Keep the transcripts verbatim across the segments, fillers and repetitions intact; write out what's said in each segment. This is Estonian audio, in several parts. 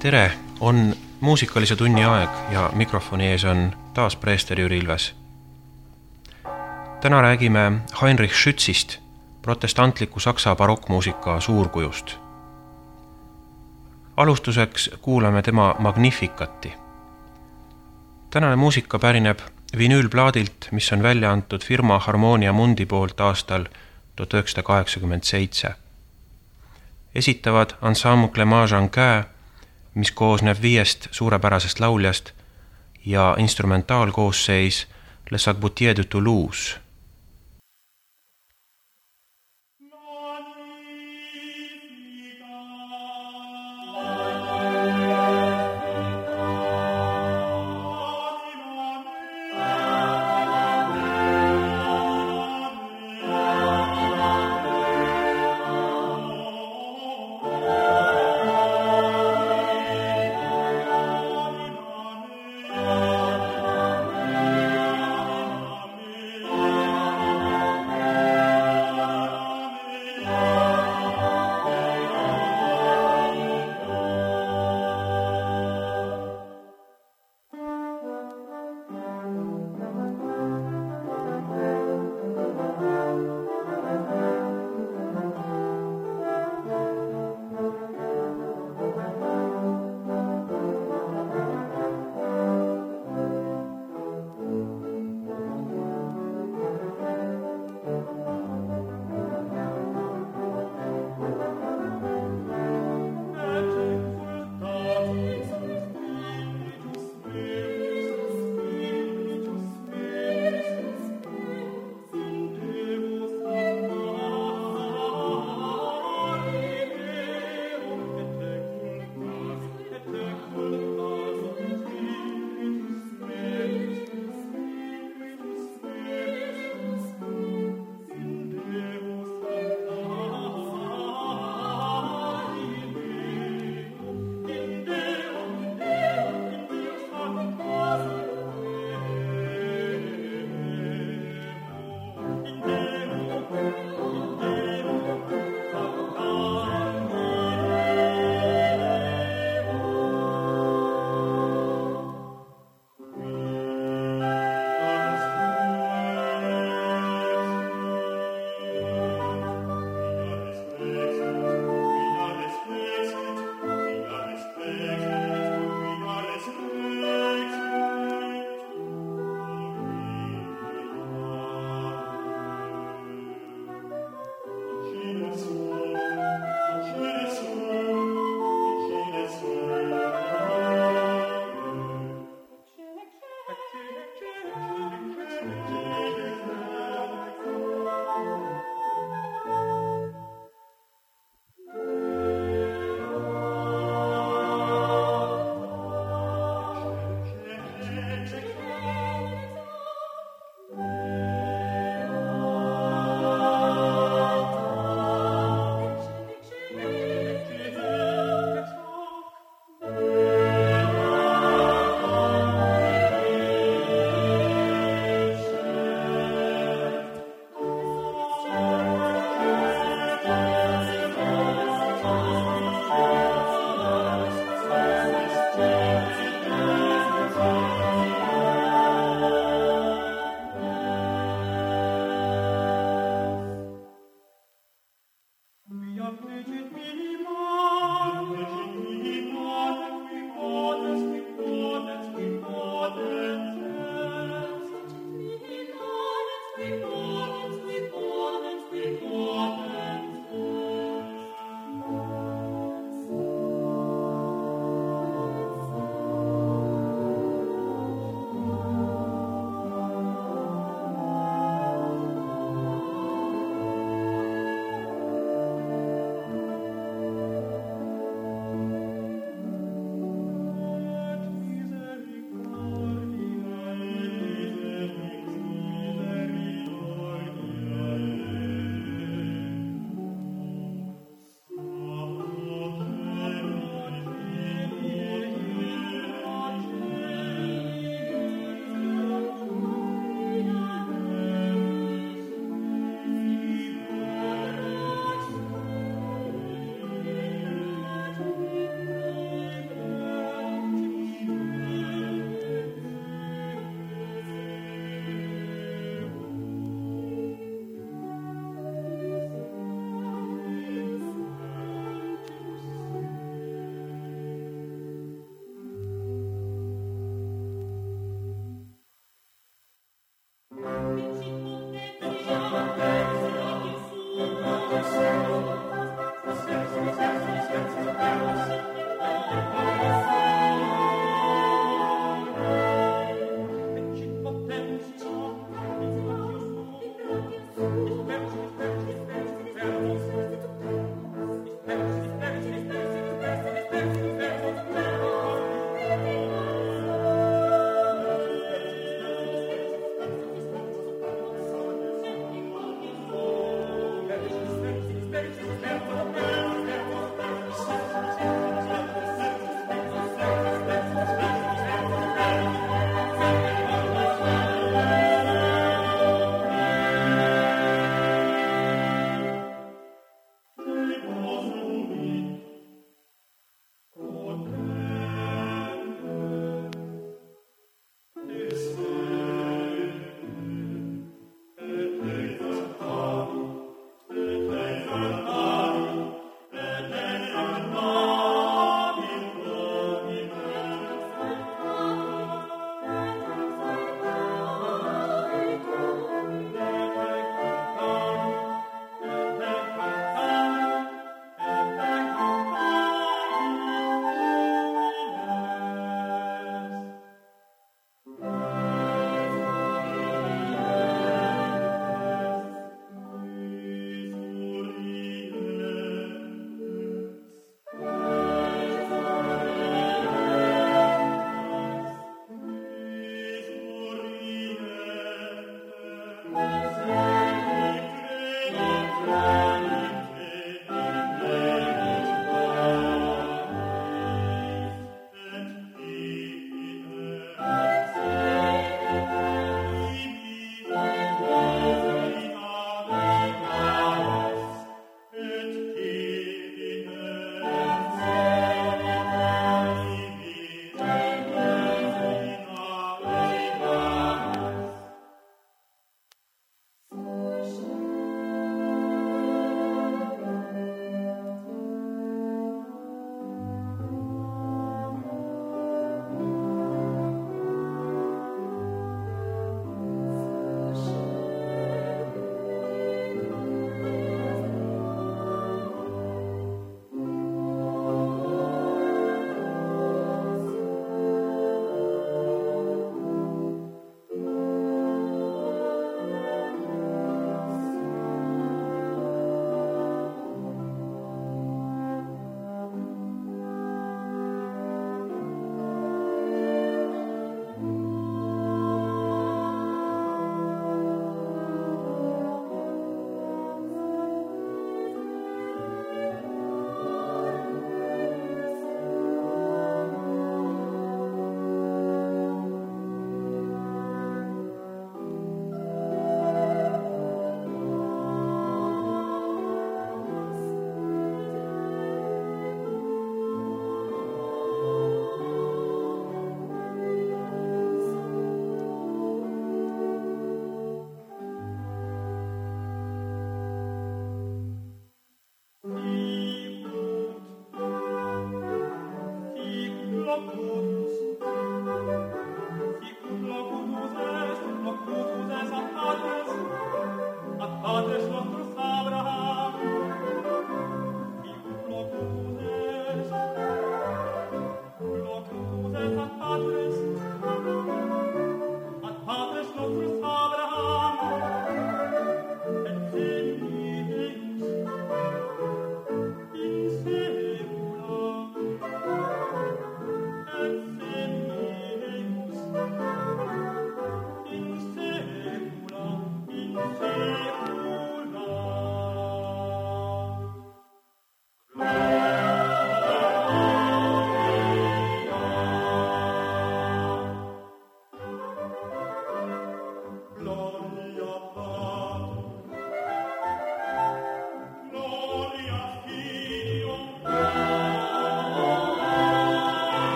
tere, on muusikalise tunni aeg ja mikrofoni ees on taas preester Jüri Ilves. Täna räägime Heinrich Schützist, protestantliku saksa barokkmuusika suurkujust. Alustuseks kuulame tema Magnificati. Tänane muusika pärineb vinüülplaadilt, mis on välja antud firma Harmonia Mundi poolt aastal tuhat üheksasada kaheksakümmend seitse. Esitavad ensemble Majanquin, mis koosneb viiest suurepärasest lauljast ja instrumentaalkoosseis Les Sabotiers de Toulouse.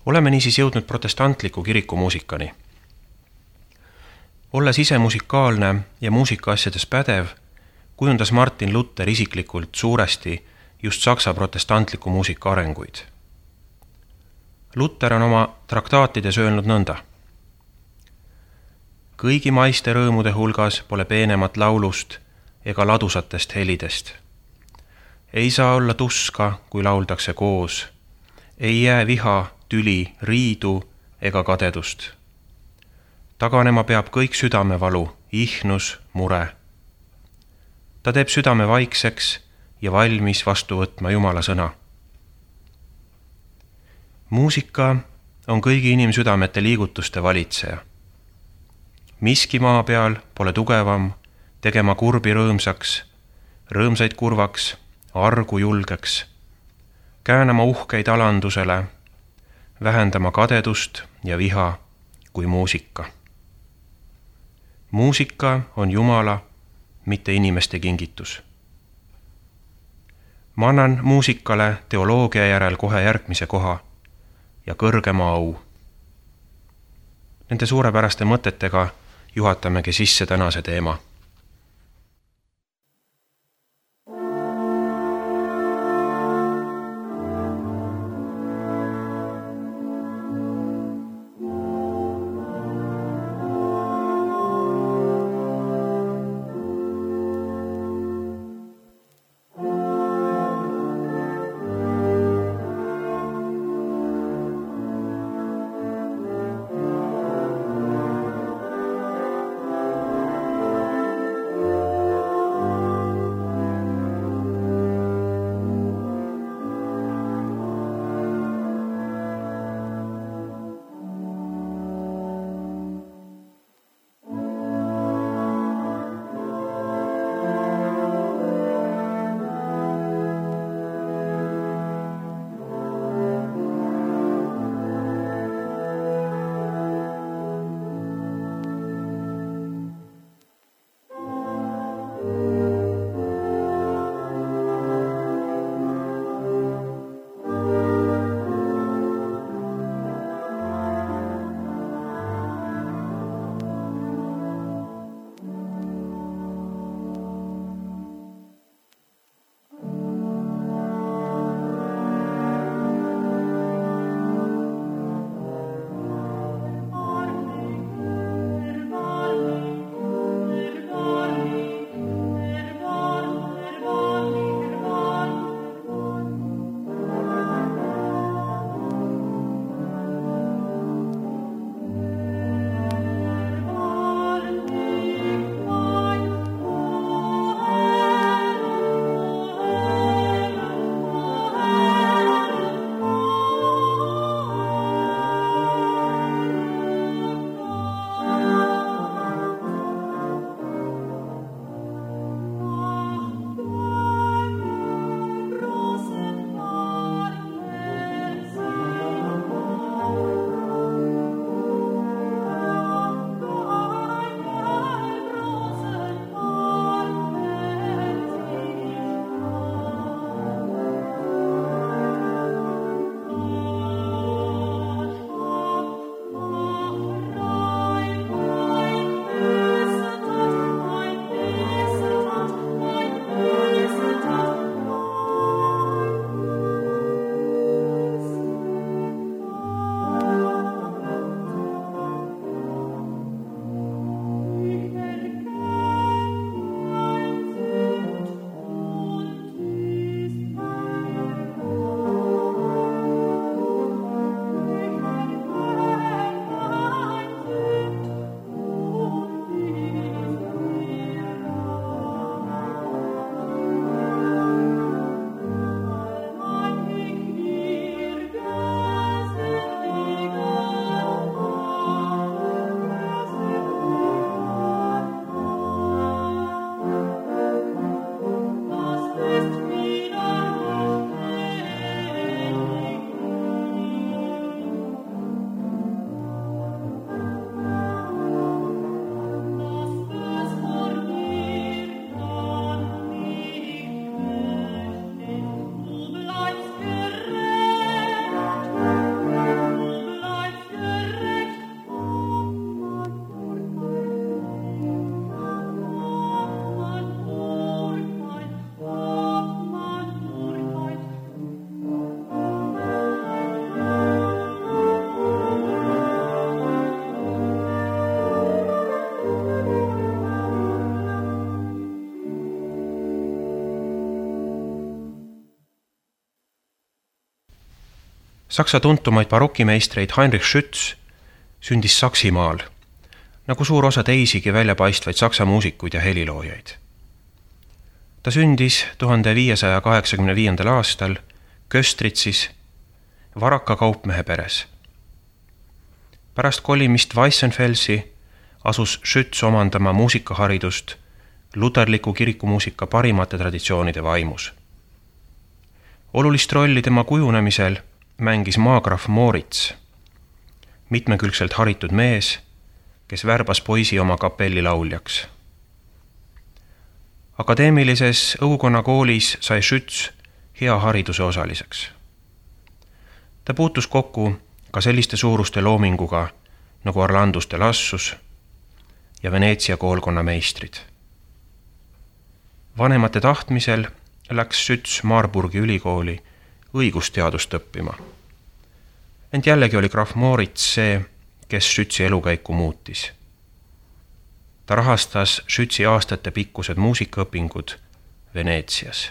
Oleme niisiis jõudnud protestantliku kirikumuusikani. Olles ise musikaalne ja muusikaasjades pädev, kujundas Martin Luther isiklikult suuresti just saksa protestantliku muusika arenguid. Luther on oma traktaatides öelnud nõnda. Kõigi maiste rõõmude hulgas pole peenemat laulust ega ladusatest helidest. Ei saa olla tuska, kui lauldakse koos. Ei jää viha, tüli, riidu ega kadedust. Taganema peab kõik südamevalu, ihnus, mure. Ta teeb südame vaikseks ja valmis vastu võtma Jumala sõna. Muusika on kõigi inimsüdamete liigutuste valitseja. Miski maa peal pole tugevam, tegema kurbi rõõmsaks, rõõmsaid kurvaks, argu julgeks, käänama uhkeid alandusele, vähendama kadedust ja viha kui muusika. Muusika on Jumala, mitte inimeste kingitus. Ma annan muusikale teoloogia järel kohe järgmise koha ja kõrgema au. Nende suurepäraste mõtetega juhatamegi sisse tänase teema. Saksa tuntumaid barokimeistreid Heinrich Schütz sündis Saksimaal, nagu suur osa teisigi väljapaistvaid saksa muusikuid ja heliloojaid. Ta sündis tuhande viiesaja kaheksakümne viiendal aastal Köstritsis varaka kaupmehe peres. Pärast kolimist Weissenfelsi asus Schütz omandama muusikaharidust luterliku kirikumuusika parimate traditsioonide vaimus. Olulist rolli tema kujunemisel mängis maagraf Moritz, mitmekülgselt haritud mees, kes värbas poisi oma kapelli lauljaks. Akadeemilises õukonnakoolis sai Schütz hea hariduse osaliseks. Ta puutus kokku ka selliste suuruste loominguga nagu Orlandus de Lassus ja Veneetsia koolkonna meistrid. Vanemate tahtmisel läks Schütz Marburgi ülikooli õigusteadust õppima. Ent jällegi oli graf Moritz see, kes Schützi elukäiku muutis. Ta rahastas Schützi aastate pikkused muusikaõpingud Veneetsias.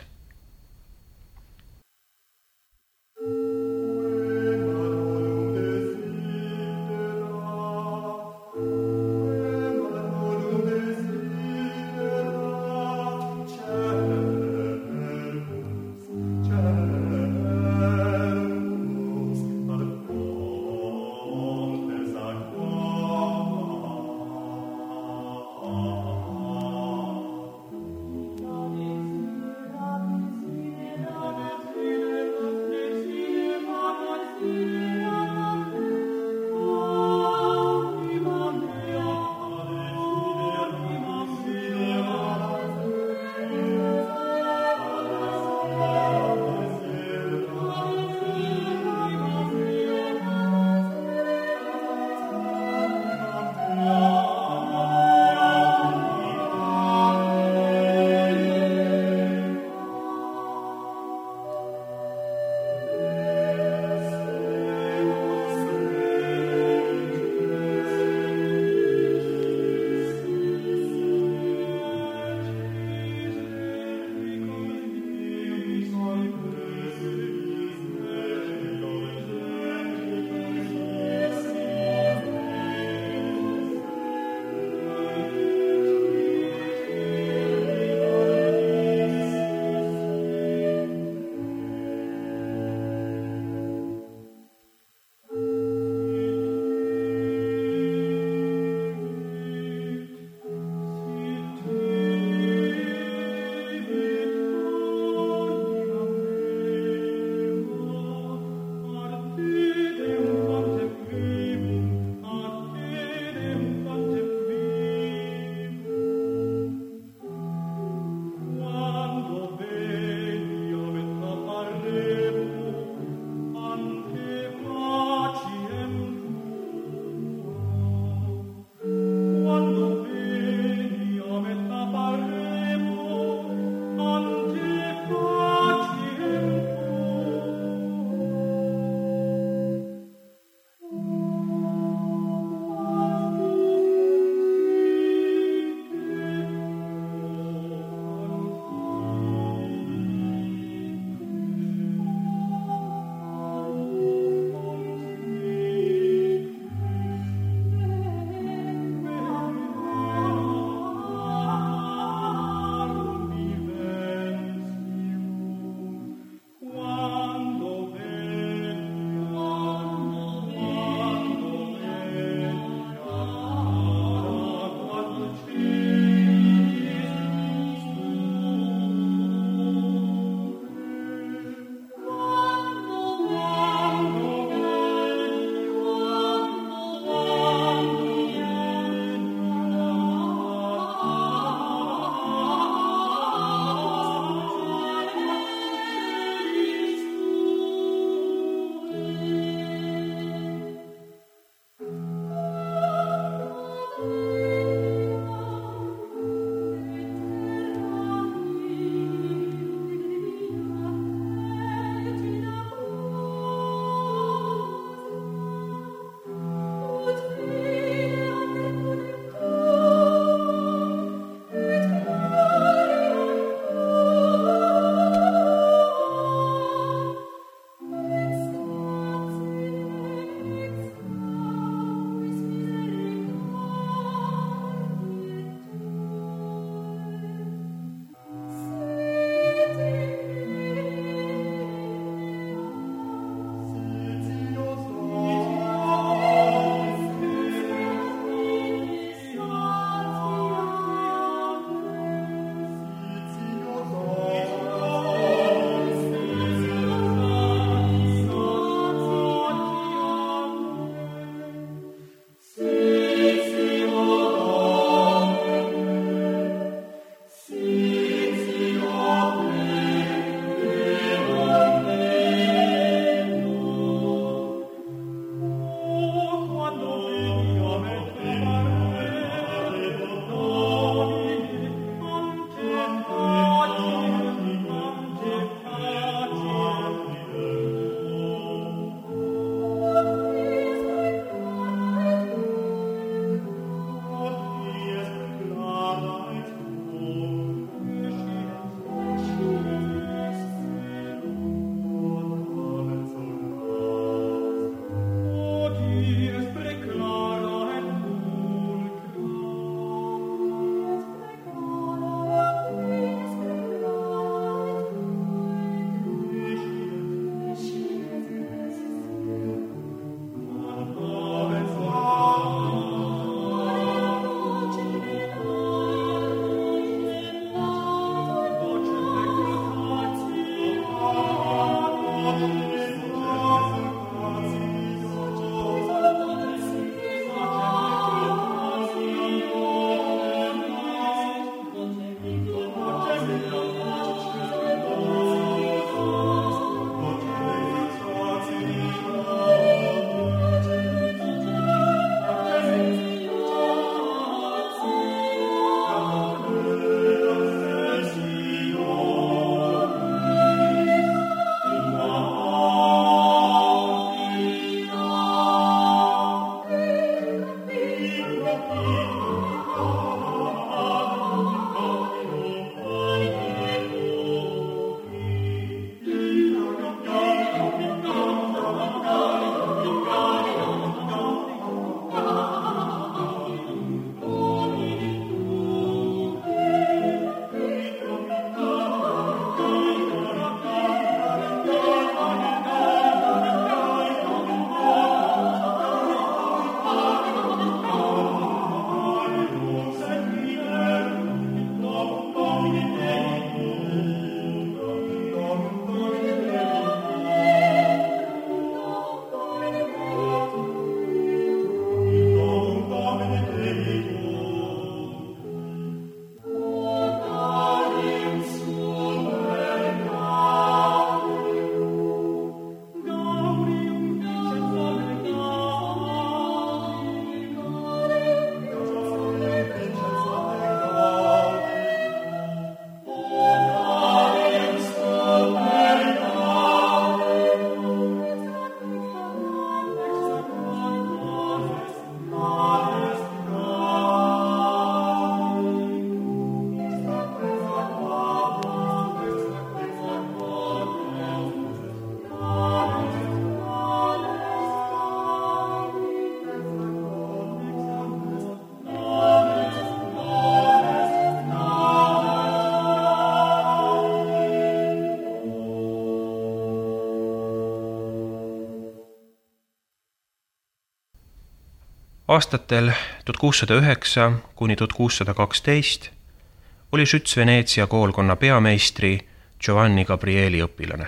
Aastatel tuhat kuussada üheksa kuni tuhat kuussada kaksteist oli Schütz Veneetsia koolkonna peameistri Giovanni Gabrieli õpilane.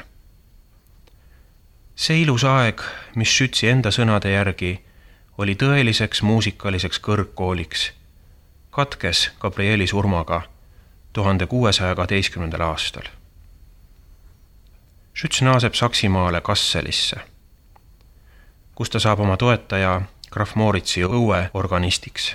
See ilus aeg, mis Schützi enda sõnade järgi oli tõeliseks muusikaliseks kõrgkooliks, katkes Gabrieli surmaga tuhande kuuesaja kaheteistkümnendal aastal. Schütz naaseb Saksimaale Kasselisse, kus ta saab oma toetaja Graf Moritzi õue organistiks.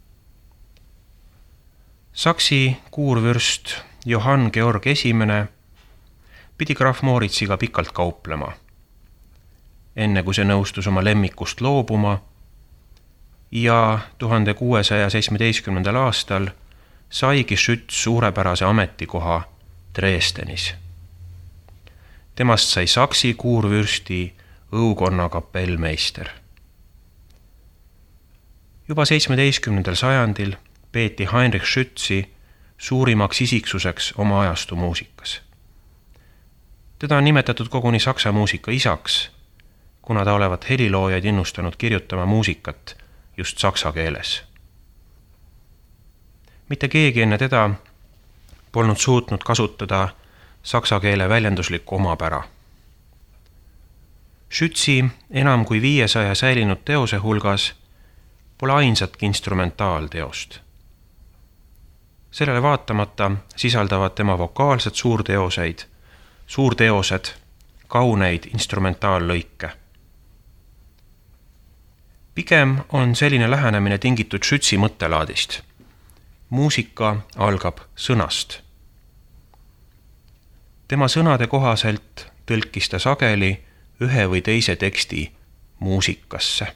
Saksi kuurvürst Johann Georg Esimene pidi Graf Moritsiga pikalt kauplema, enne kui see nõustus oma lemmikust loobuma ja tuhande kuuesaja seitsmeteistkümnendal aastal saigi Schütz suurepärase ametikoha Dresdenis. Temast sai Saksi kuurvürsti õukonna kapellmeister. Juba seitsmeteistkümnendal sajandil peeti Heinrich Schützi suurimaks isiksuseks oma ajastu muusikas. Teda on nimetatud koguni saksa muusika isaks, kuna ta olevat heliloojaid innustanud kirjutama muusikat just saksa keeles. Mitte keegi enne teda polnud suutnud kasutada saksa keele väljenduslikku omapära. Schützi enam kui viiesaja säilinud teose hulgas pole ainsatki instrumentaalteost. Sellele vaatamata sisaldavad tema vokaalsed suurteoseid, suurteosed, kauneid instrumentaallõike. Pigem on selline lähenemine tingitud Schützi mõttelaadist. Muusika algab sõnast. Tema sõnade kohaselt tõlkis ta sageli ühe või teise teksti muusikasse.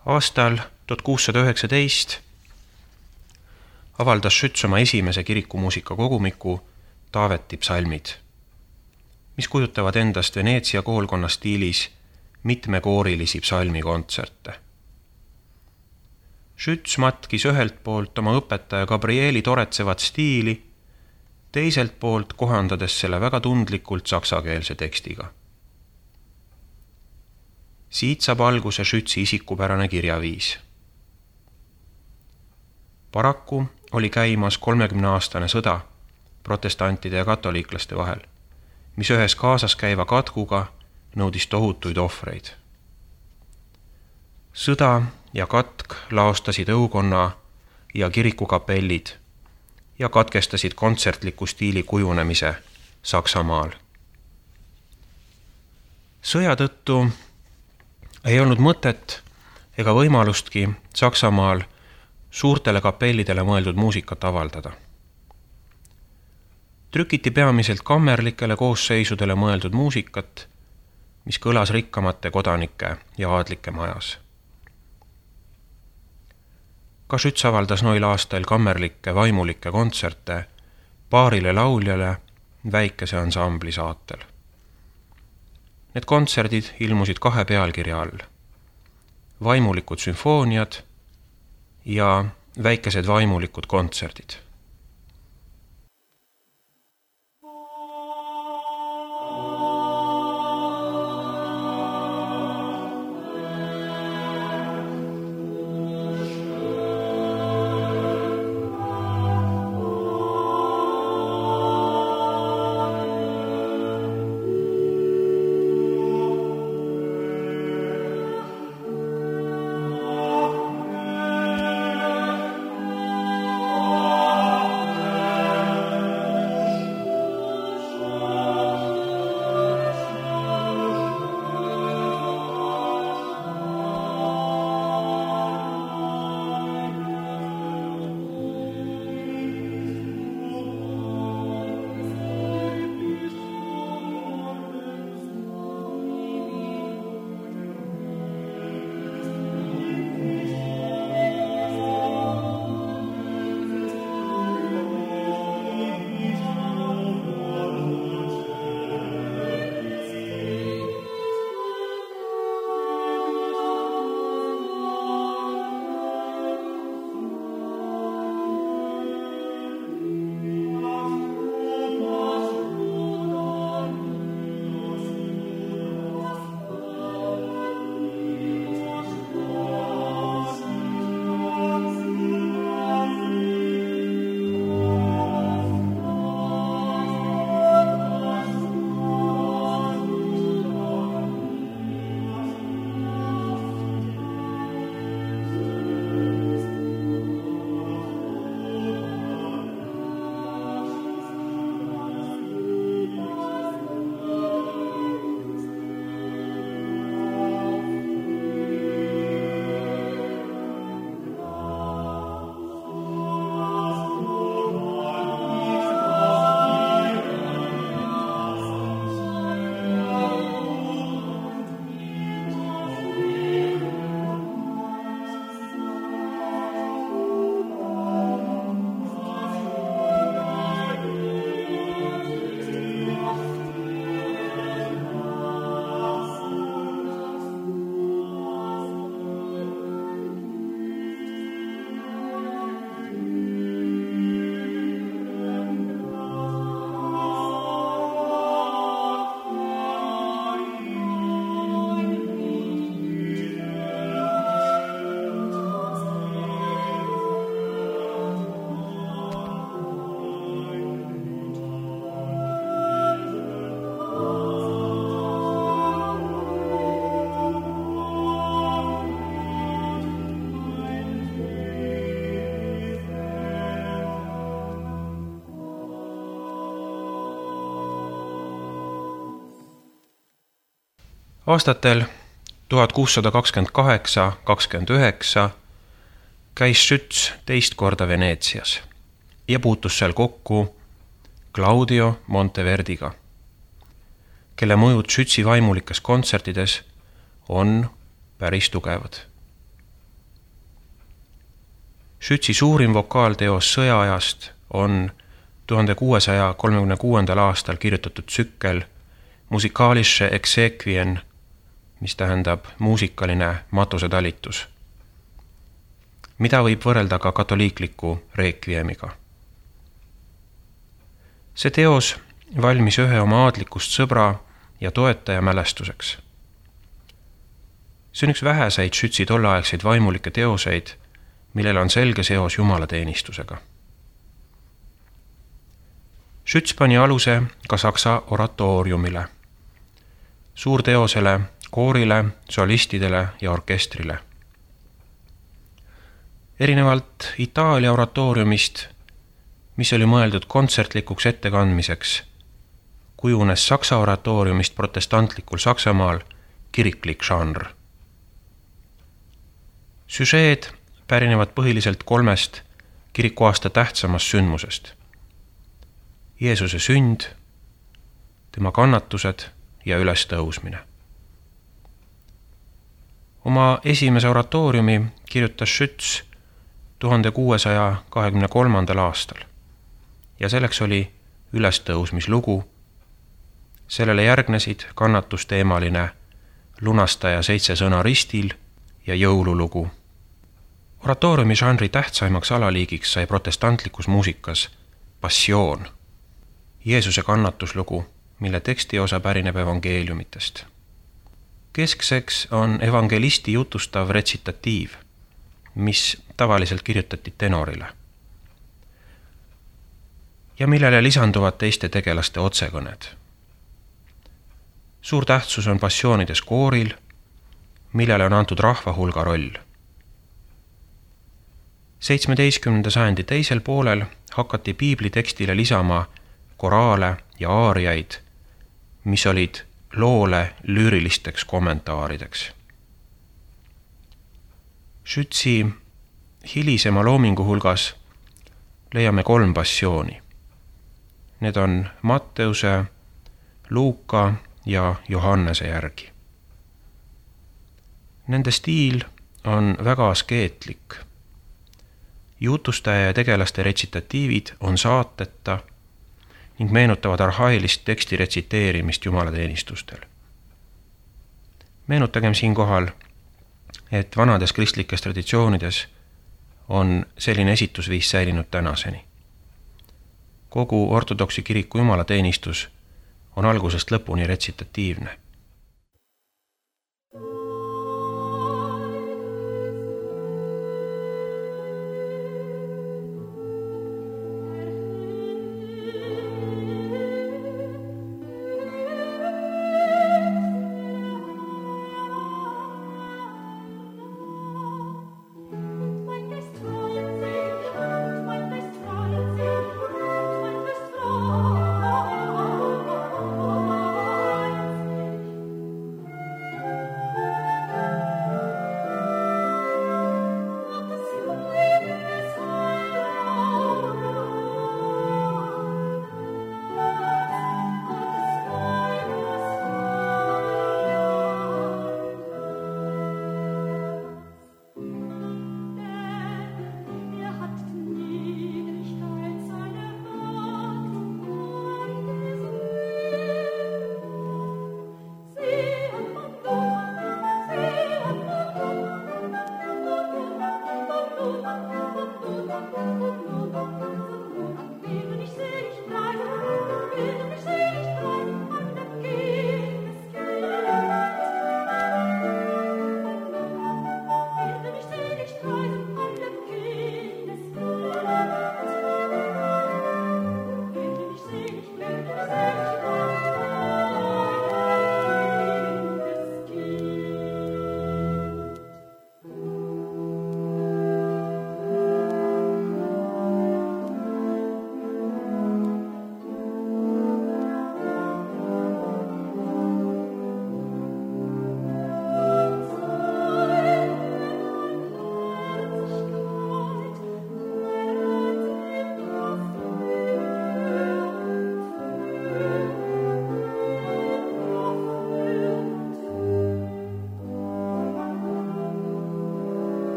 Aastal tuhat kuussada üheksateist avaldas Schütz oma esimese kirikumuusika kogumiku Taaveti psalmid, mis kujutavad endast Veneetsia koolkonna stiilis mitmekoorilisi psalmikontserte. Schütz matkis ühelt poolt oma õpetaja Gabrieli toretsevat stiili, teiselt poolt kohandades selle väga tundlikult saksakeelse tekstiga. Siit saab alguse Schützi isikupärane kirjaviis. Paraku oli käimas kolmekümneaastane sõda protestantide ja katoliiklaste vahel, mis ühes kaasas käiva katkuga nõudis tohutuid ohvreid. Sõda ja katk laostasid õukonna ja kirikukapellid ja katkestasid kontsertliku stiili kujunemise Saksamaal. Sõja tõttu ei olnud mõtet ega võimalustki Saksamaal suurtele kapellidele mõeldud muusikat avaldada. Trükiti peamiselt kammerlikele koosseisudele mõeldud muusikat, mis kõlas rikkamate kodanike ja aadlike majas. Ka Schütz avaldas noil aastail kammerlikke vaimulikke kontserte paarile lauljale väikese ansambli saatel. Need kontserdid ilmusid kahe pealkirja all: vaimulikud sümfooniad ja väikesed vaimulikud kontserdid. Aastatel tuhat kuussada kakskümmend kaheksa kakskümmend üheksa käis Schütz teist korda Veneetsias ja puutus seal kokku Claudio Monteverdiga, kelle mõjud Schützi vaimulikes kontsertides on päris tugevad. Schützi suurim vokaalteos sõjaajast on tuhande kuuesaja kolmekümne kuuendal aastal kirjutatud tsükkel Musikalische Exequien, mis tähendab muusikaline matusetalitus, mida võib võrrelda ka katoliikliku reekviemiga. See teos valmis ühe oma aadlikust sõbra ja toetaja mälestuseks. See on üks väheseid Schützi tolleaegseid vaimulikke teoseid, millel on selge seos jumalateenistusega. Schütz pani aluse ka saksa oratooriumile, suurteosele, koorile, solistidele ja orkestrile. Erinevalt Itaalia oratooriumist, mis oli mõeldud kontsertlikuks ettekandmiseks, kujunes saksa oratooriumist protestantlikul Saksamaal kiriklik žanr. Süžeed pärinevad põhiliselt kolmest kirikuaasta tähtsamast sündmusest. Jeesuse sünd, tema kannatused ja ülestõusmine. Oma esimese oratooriumi kirjutas Schütz tuhande kuuesaja kahekümne kolmandal aastal ja selleks oli ülestõusmislugu. Sellele järgnesid kannatusteemaline lunastaja seitse sõna ristil ja jõululugu. Oratooriumi žanri tähtsaimaks alaliigiks sai protestantlikus muusikas passioon, Jeesuse kannatuslugu, mille tekstiosa pärineb evangeeliumitest. Keskseks on evangelisti jutustav retsitatiiv, mis tavaliselt kirjutati tenorile ja millele lisanduvad teiste tegelaste otsekõned. Suur tähtsus on passioonides kooril, millele on antud rahva hulga roll. seitsmeteistkümnenda sajandi teisel poolel hakati piibli tekstile lisama koraale ja aariaid, mis olid loole lüürilisteks kommentaarideks. Schützi hilisema loomingu hulgas leiame kolm passiooni. Need on Matteuse, Luuka ja Johannese järgi. Nende stiil on väga askeetlik. Jutustaja ja tegelaste retsitatiivid on saateta ning meenutavad arhailist teksti retsiteerimist jumalateenistustel. Meenutagem siinkohal, et vanades kristlikes traditsioonides on selline esitusviis säilinud tänaseni. Kogu ortodoksi kiriku jumalateenistus on algusest lõpuni retsitatiivne.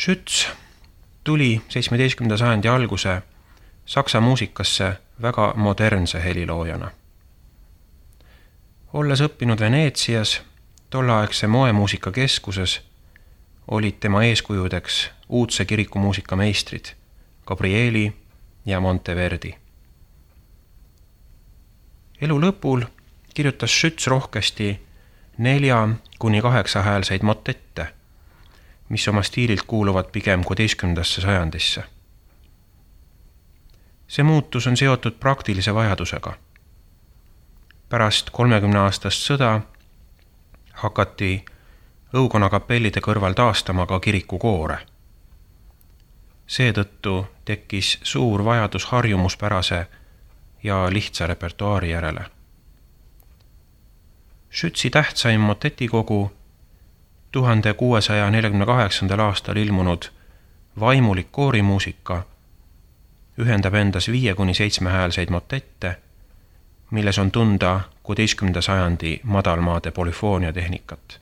Schütz tuli seitsmeteistkümnenda sajandi alguse Saksa muusikasse väga modernse heliloojana. Olles õppinud Veneetsias, tolleaegse moemuusika keskuses, olid tema eeskujudeks uudse kirikumuusika meistrid Gabrieli ja Monteverdi. Elu lõpul kirjutas Schütz rohkesti nelja kuni kaheksa häälseid motette, mis oma stiililt kuuluvad pigem kuueteistkümnendasse sajandisse. See muutus on seotud praktilise vajadusega. Pärast kolmekümne aastast sõda hakati õukonna kapellide kõrval taastama ka kirikukoore. Seetõttu tekkis suur vajadus harjumuspärase ja lihtsa repertuaari järele. Schützi tähtsaim motetikogu tuhande kuuesaja neljakümne kaheksandal aastal ilmunud vaimulik koorimuusika ühendab endas viie kuni seitsme häälseid motette, milles on tunda kuueteistkümnenda sajandi madalmaade polüfoonia tehnikat.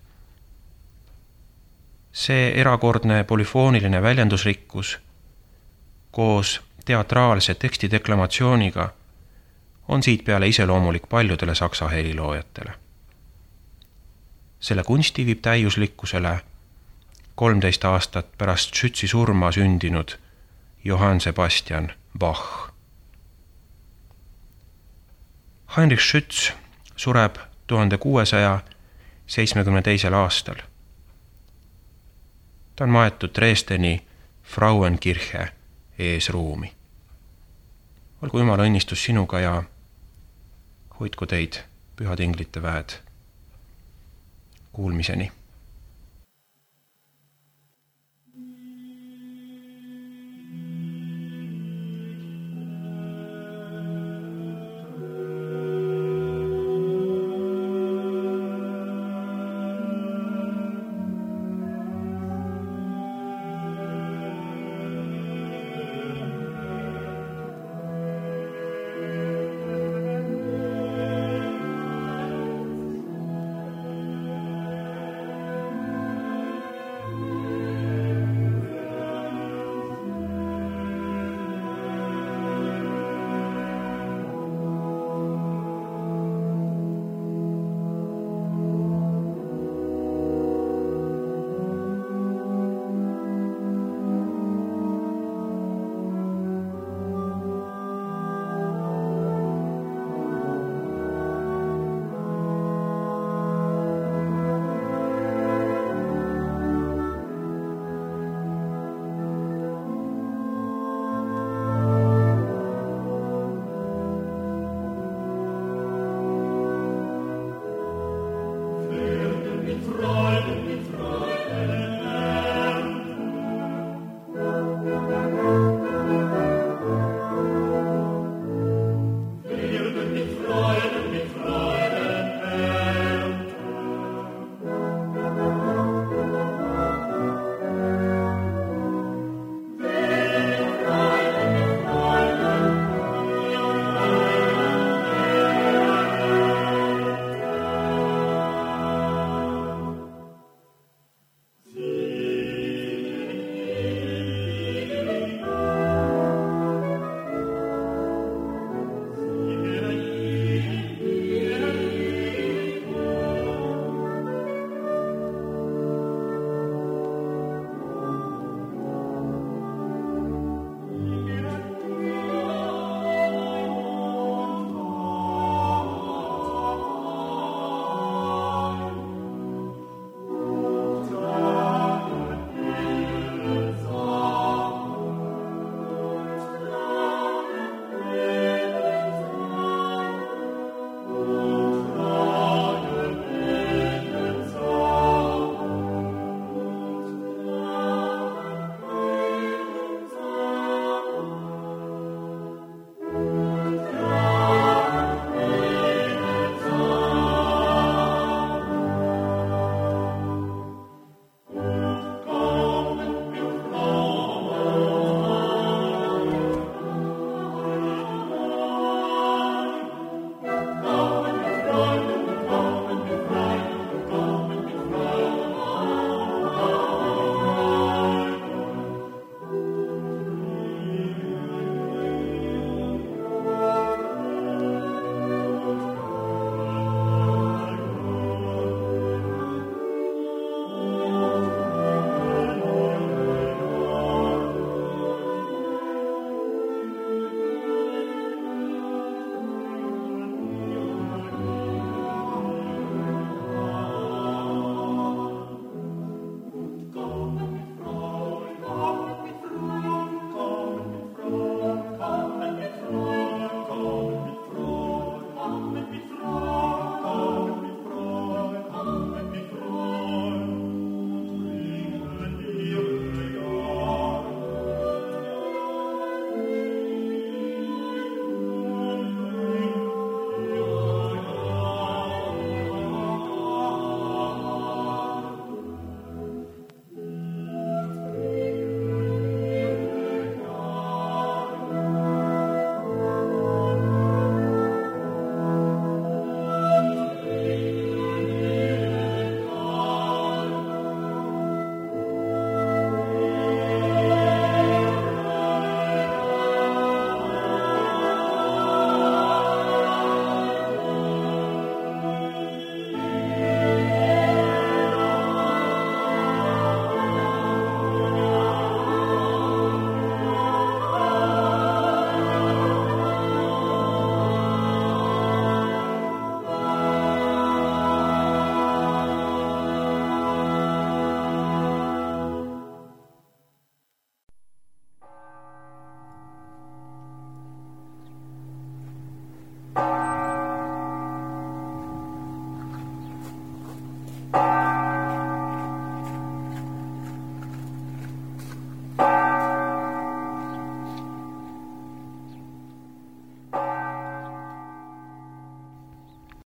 See erakordne polüfooniline väljendusrikkus koos teatraalse tekstideklamatsiooniga on siit peale iseloomulik paljudele saksa heliloojatele. Selle kunsti viib täiuslikkusele kolmteist aastat pärast Schützi surma sündinud Johann Sebastian Bach. Heinrich Schütz sureb tuhande kuuesaja seitsmekümne teisel aastal. Ta on maetud Dresdeni Frauenkirche eesruumi. Olgu Jumala õnnistus sinuga ja hoidku teid pühad inglite väed. Kuulmiseni.